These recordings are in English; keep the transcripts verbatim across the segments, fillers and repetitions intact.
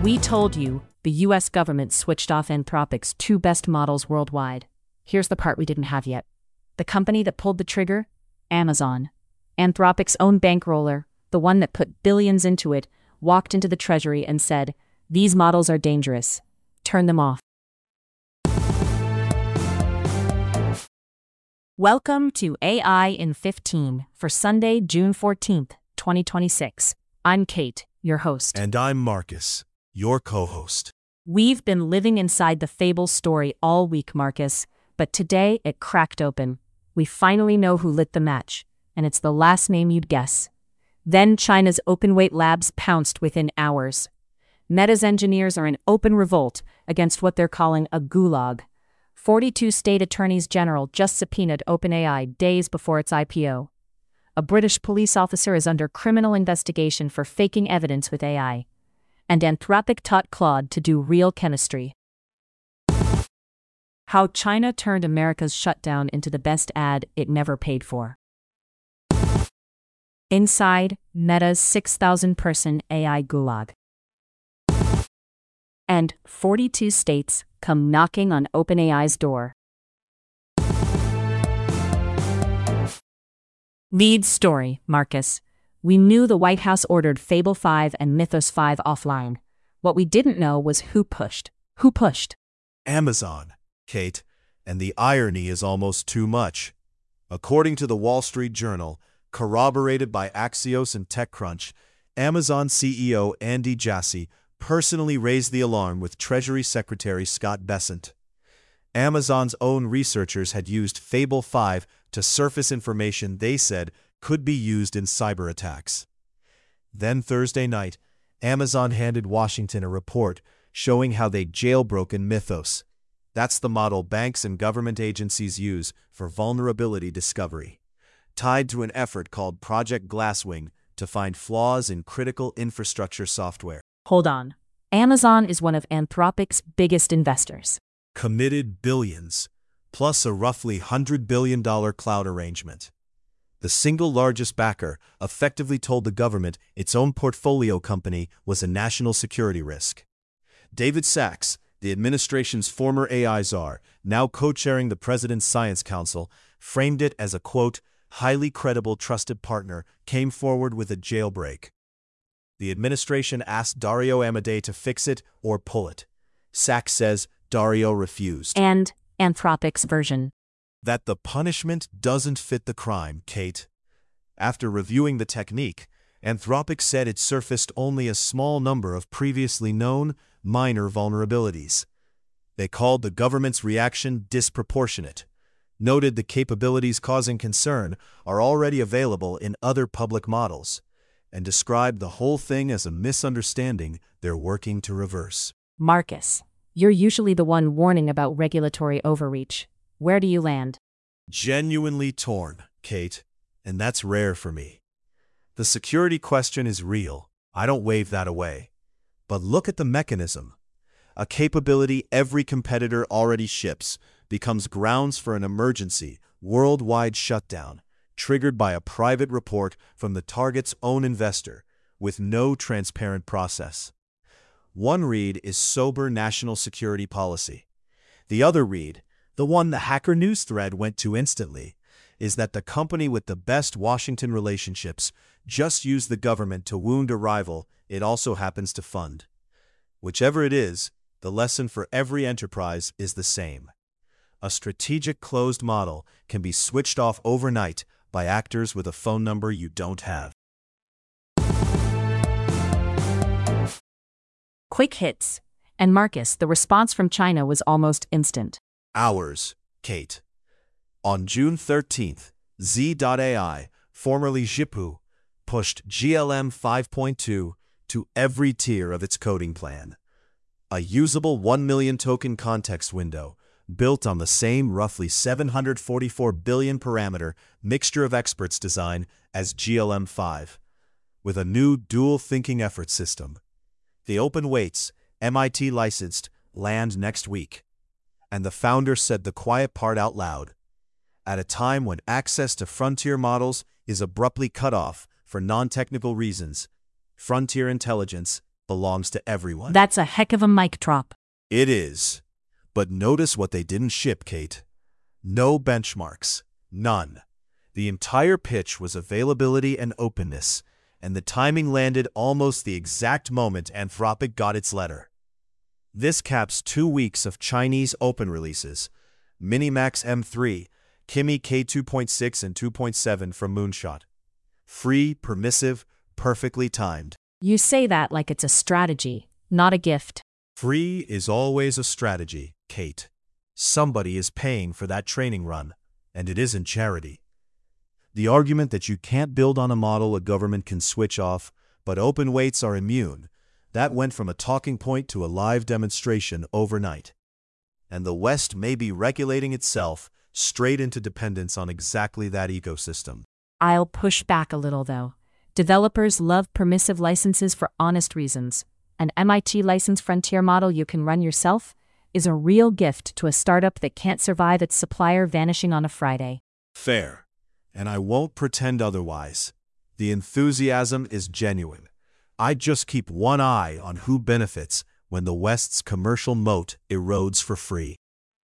We told you the U S government switched off Anthropic's two best models worldwide. Here's the part we didn't have yet. The company that pulled the trigger? Amazon. Anthropic's own bankroller, the one that put billions into it, walked into the treasury and said, "These models are dangerous. Turn them off." Welcome to A I in fifteen for Sunday, June fourteenth, twenty twenty-six. I'm Kate, your host. And I'm Marcus, your co-host. We've been living inside the Fable story all week, Marcus, but today it cracked open. We finally know who lit the match, and it's the last name you'd guess. Then China's open-weight labs pounced within hours. Meta's engineers are in open revolt against what they're calling a gulag. forty-two state attorneys general just subpoenaed OpenAI days before its I P O. A British police officer is under criminal investigation for faking evidence with A I. And Anthropic taught Claude to do real chemistry. How China turned America's shutdown into the best ad it never paid for. Inside Meta's six thousand person A I gulag. And forty-two states come knocking on OpenAI's door. Lead story, Marcus. We knew the White House ordered Fable five and Mythos five offline. What we didn't know was who pushed. Who pushed? Amazon, Kate, and the irony is almost too much. According to the Wall Street Journal, corroborated by Axios and TechCrunch, Amazon C E O Andy Jassy personally raised the alarm with Treasury Secretary Scott Bessent. Amazon's own researchers had used Fable five to surface information they said could be used in cyber attacks. Then Thursday night, Amazon handed Washington a report showing how they'd jailbroken Mythos. That's the model banks and government agencies use for vulnerability discovery, tied to an effort called Project Glasswing to find flaws in critical infrastructure software. Hold on. Amazon is one of Anthropic's biggest investors. Committed billions, plus a roughly one hundred billion dollars cloud arrangement. The single largest backer effectively told the government its own portfolio company was a national security risk. David Sachs, the administration's former A I czar, now co-chairing the President's Science Council, framed it as a, quote, highly credible trusted partner, came forward with a jailbreak. The administration asked Dario Amodei to fix it or pull it. Sachs says Dario refused. And Anthropic's version. That the punishment doesn't fit the crime, Kate. After reviewing the technique, Anthropic said it surfaced only a small number of previously known, minor vulnerabilities. They called the government's reaction disproportionate, noted the capabilities causing concern are already available in other public models, and described the whole thing as a misunderstanding they're working to reverse. Marcus, you're usually the one warning about regulatory overreach. Where do you land? Genuinely torn, Kate, and that's rare for me. The security question is real. I don't wave that away. But look at the mechanism. A capability every competitor already ships becomes grounds for an emergency, worldwide shutdown, triggered by a private report from the target's own investor, with no transparent process. One read is sober national security policy. The other read, the one the Hacker News thread went to instantly, is that the company with the best Washington relationships just used the government to wound a rival it also happens to fund. Whichever it is, the lesson for every enterprise is the same. A strategic closed model can be switched off overnight by actors with a phone number you don't have. Quick hits. And Marcus, the response from China was almost instant. Hours, Kate. On June thirteenth, Z dot A I, formerly Zhipu, pushed G L M five point two to every tier of its coding plan. A usable one million token context window built on the same roughly seven hundred forty-four billion parameter mixture of experts design as G L M five, with a new dual thinking effort system. The open weights, M I T licensed, land next week. And the founder said the quiet part out loud. At a time when access to frontier models is abruptly cut off for non-technical reasons, frontier intelligence belongs to everyone. That's a heck of a mic drop. It is. But notice what they didn't ship, Kate. No benchmarks. None. The entire pitch was availability and openness, and the timing landed almost the exact moment Anthropic got its letter. This caps two weeks of Chinese open releases, Minimax M three, Kimi K two point six and two point seven from Moonshot. Free, permissive, perfectly timed. You say that like it's a strategy, not a gift. Free is always a strategy, Kate. Somebody is paying for that training run, and it isn't charity. The argument that you can't build on a model a government can switch off, but open weights are immune, that went from a talking point to a live demonstration overnight. And the West may be regulating itself straight into dependence on exactly that ecosystem. I'll push back a little, though. Developers love permissive licenses for honest reasons. An M I T license frontier model you can run yourself is a real gift to a startup that can't survive its supplier vanishing on a Friday. Fair. And I won't pretend otherwise. The enthusiasm is genuine. I just keep one eye on who benefits when the West's commercial moat erodes for free.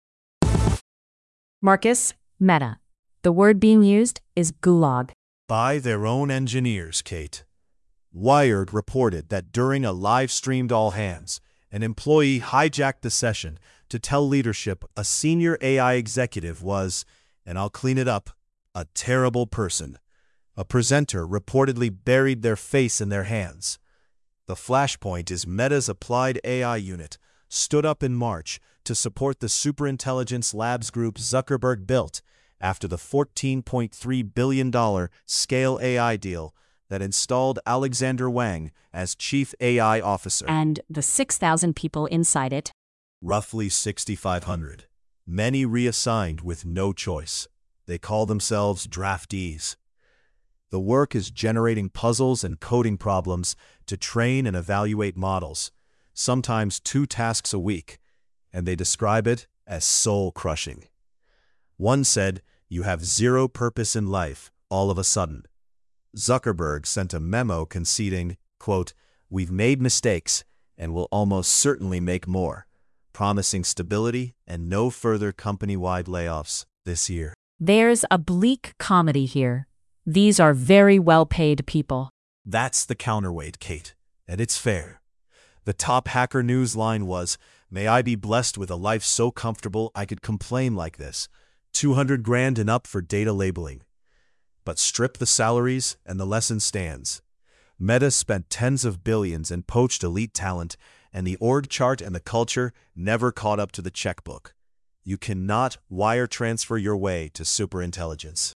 Marcus, Meta. The word being used is gulag. By their own engineers, Kate. Wired reported that during a live-streamed all-hands, an employee hijacked the session to tell leadership a senior A I executive was, and I'll clean it up, a terrible person. A presenter reportedly buried their face in their hands. The Flashpoint is Meta's applied A I unit, stood up in March to support the superintelligence labs group Zuckerberg built after the fourteen point three billion dollars Scale A I deal that installed Alexander Wang as Chief A I Officer. And the six thousand people inside it? Roughly sixty-five hundred. Many reassigned with no choice. They call themselves draftees. The work is generating puzzles and coding problems to train and evaluate models, sometimes two tasks a week, and they describe it as soul-crushing. One said, "You have zero purpose in life, all of a sudden." Zuckerberg sent a memo conceding, quote, "We've made mistakes and will almost certainly make more," promising stability and no further company-wide layoffs this year. There's a bleak comedy here. These are very well-paid people. That's the counterweight, Kate, and it's fair. The top Hacker News line was, "May I be blessed with a life so comfortable I could complain like this. two hundred grand and up for data labeling." But strip the salaries and the lesson stands. Meta spent tens of billions and poached elite talent, and the org chart and the culture never caught up to the checkbook. You cannot wire transfer your way to superintelligence.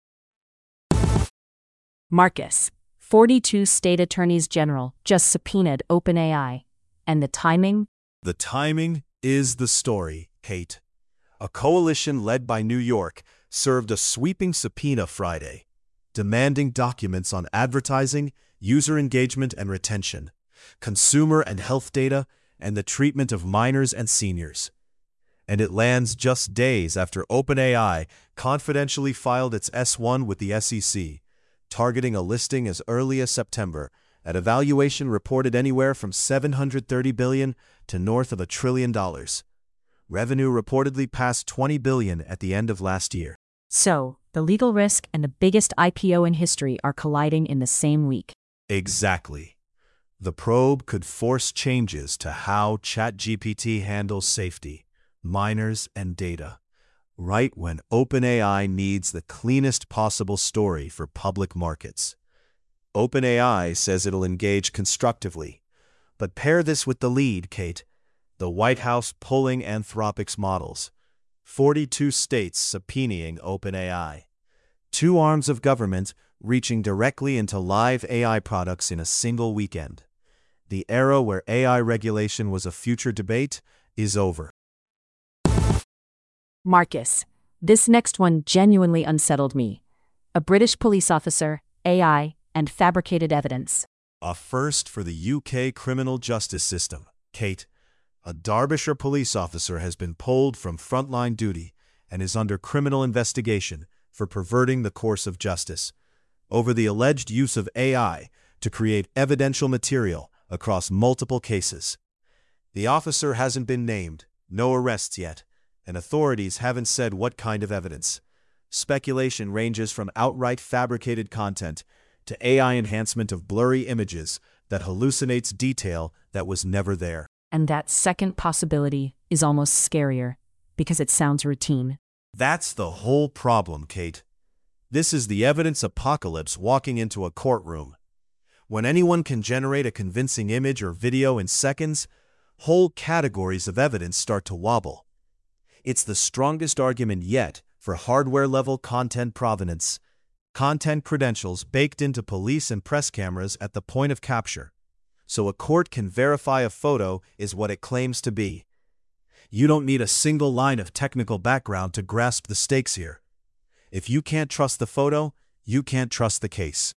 Marcus, forty-two state attorneys general just subpoenaed OpenAI. And the timing? The timing is the story, Kate. A coalition led by New York served a sweeping subpoena Friday, demanding documents on advertising, user engagement and retention, consumer and health data, and the treatment of minors and seniors. And it lands just days after OpenAI confidentially filed its S one with the S E C, targeting a listing as early as September, at a valuation reported anywhere from seven hundred thirty billion dollars to north of a trillion dollars. Revenue reportedly passed twenty billion dollars at the end of last year. So, the legal risk and the biggest I P O in history are colliding in the same week. Exactly. The probe could force changes to how ChatGPT handles safety, minors, and data, right when OpenAI needs the cleanest possible story for public markets. OpenAI says it'll engage constructively, but pair this with the lead, Kate. The White House pulling Anthropic's models. forty-two states subpoenaing OpenAI. Two arms of government reaching directly into live A I products in a single weekend. The era where A I regulation was a future debate is over. Marcus, this next one genuinely unsettled me. A British police officer, A I, and fabricated evidence. A first for the U K criminal justice system, Kate. A Derbyshire police officer has been pulled from frontline duty and is under criminal investigation for perverting the course of justice over the alleged use of A I to create evidential material across multiple cases. The officer hasn't been named, no arrests yet, and authorities haven't said what kind of evidence. Speculation ranges from outright fabricated content to A I enhancement of blurry images that hallucinates detail that was never there. And that second possibility is almost scarier, because it sounds routine. That's the whole problem, Kate. This is the evidence apocalypse walking into a courtroom. When anyone can generate a convincing image or video in seconds, whole categories of evidence start to wobble. It's the strongest argument yet for hardware-level content provenance, content credentials baked into police and press cameras at the point of capture, so a court can verify a photo is what it claims to be. You don't need a single line of technical background to grasp the stakes here. If you can't trust the photo, you can't trust the case.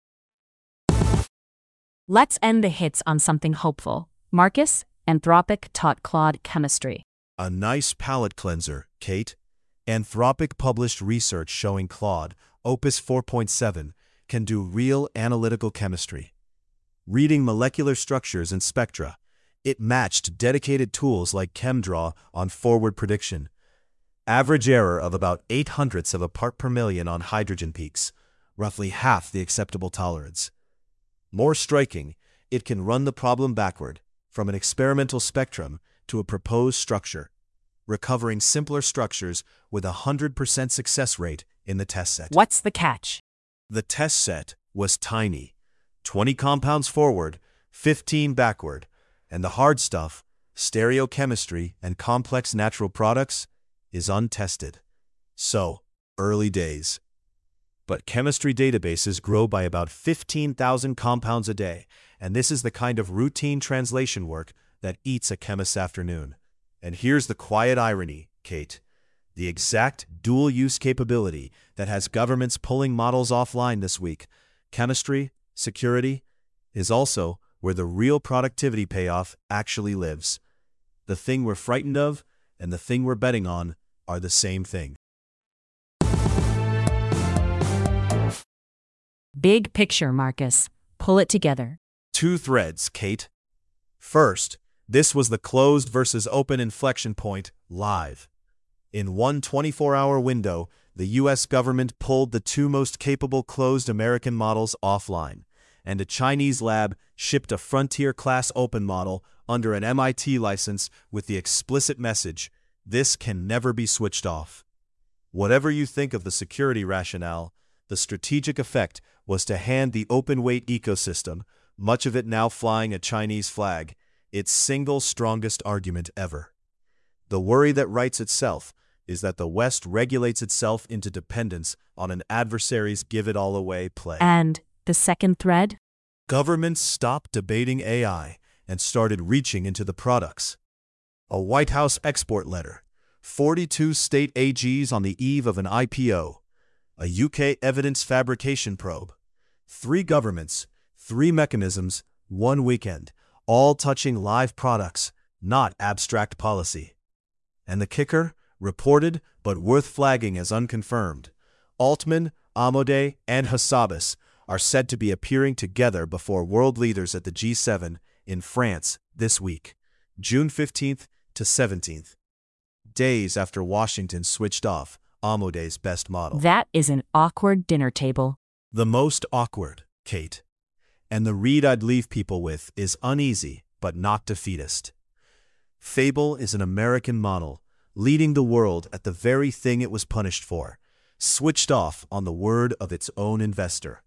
Let's end the hits on something hopeful. Marcus, Anthropic taught Claude chemistry. A nice palate cleanser, Kate. Anthropic published research showing Claude, Opus four point seven, can do real analytical chemistry. Reading molecular structures and spectra, it matched dedicated tools like ChemDraw on forward prediction. Average error of about eight hundredths of a part per million on hydrogen peaks, roughly half the acceptable tolerance. More striking, it can run the problem backward, from an experimental spectrum to a proposed structure, recovering simpler structures with a one hundred percent success rate in the test set. What's the catch? The test set was tiny. twenty compounds forward, fifteen backward, and the hard stuff, stereochemistry and complex natural products, is untested. So, early days. But chemistry databases grow by about fifteen thousand compounds a day, and this is the kind of routine translation work that eats a chemist's afternoon. And here's the quiet irony, Kate. The exact dual-use capability that has governments pulling models offline this week, chemistry, security, is also where the real productivity payoff actually lives. The thing we're frightened of and the thing we're betting on are the same thing. Big picture, Marcus. Pull it together. Two threads, Kate. First, this was the closed versus open inflection point live. In one twenty-four hour window, the U S government pulled the two most capable closed American models offline, and a Chinese lab shipped a Frontier-class open model under an M I T license with the explicit message, "This can never be switched off." Whatever you think of the security rationale, the strategic effect was to hand the open-weight ecosystem, much of it now flying a Chinese flag, its single strongest argument ever. The worry that writes itself is that the West regulates itself into dependence on an adversary's give-it-all-away play. And the second thread? Governments stopped debating A I and started reaching into the products. A White House export letter, forty-two state A Gs on the eve of an I P O, a U K evidence fabrication probe, three governments, three mechanisms, one weekend, all touching live products, not abstract policy. And the kicker? Reported, but worth flagging as unconfirmed. Altman, Amodei, and Hassabis are said to be appearing together before world leaders at the G seven in France this week, June fifteenth to seventeenth. Days after Washington switched off Amodei's best model. That is an awkward dinner table. The most awkward, Kate. And the read I'd leave people with is uneasy, but not defeatist. Fable is an American model, leading the world at the very thing it was punished for, switched off on the word of its own investor.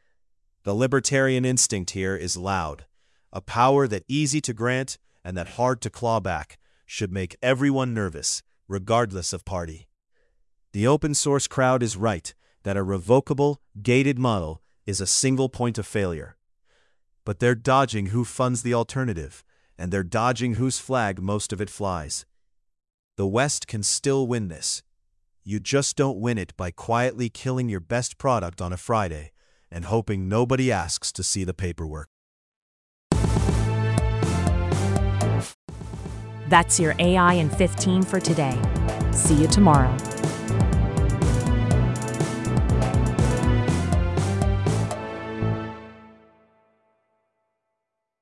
The libertarian instinct here is loud, a power that easy to grant and that hard to claw back should make everyone nervous, regardless of party. The open source crowd is right that a revocable, gated model is a single point of failure. But they're dodging who funds the alternative, and they're dodging whose flag most of it flies. The West can still win this. You just don't win it by quietly killing your best product on a Friday and hoping nobody asks to see the paperwork. That's your A I in fifteen for today. See you tomorrow.